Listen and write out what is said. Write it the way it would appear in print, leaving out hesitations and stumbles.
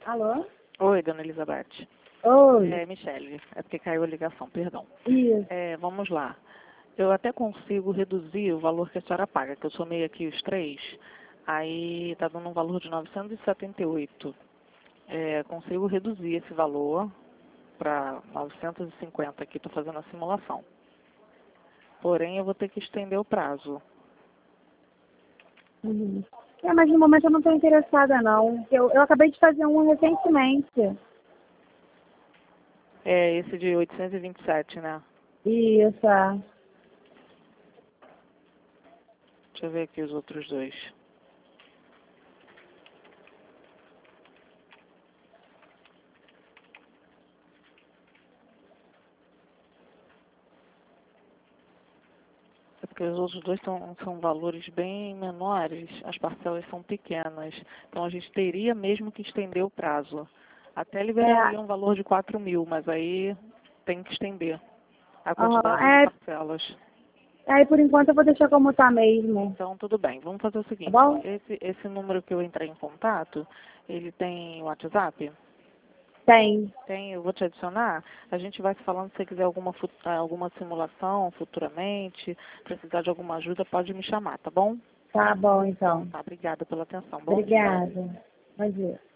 Alô? Oi, dona Elizabeth. Oi. Michele, é porque caiu a ligação, perdão. Isso. Vamos lá. Eu até consigo reduzir o valor que a senhora paga, que eu somei aqui os três, aí está dando um valor de 978. Consigo reduzir esse valor para 950 aqui, estou fazendo a simulação. Porém, eu vou ter que estender o prazo. Uhum. Mas no momento eu não estou interessada, não. Eu acabei de fazer um recentemente. Esse de 827, né? Isso. É. Deixa eu ver aqui os outros dois. É porque os outros dois são valores bem menores, as parcelas são pequenas. Então a gente teria mesmo que estender o prazo. Até liberaria um valor de 4.000, mas aí tem que estender a quantidade de parcelas. Aí por enquanto eu vou deixar como está mesmo. Então tudo bem, vamos fazer o seguinte. Tá bom? Esse número que eu entrei em contato, ele tem WhatsApp? Tem. Tem, eu vou te adicionar. A gente vai se falando, se você quiser alguma simulação futuramente, precisar de alguma ajuda, pode me chamar, tá bom? Tá bom, então. Tá, obrigada pela atenção. Bom dia. Obrigada. Bom dia.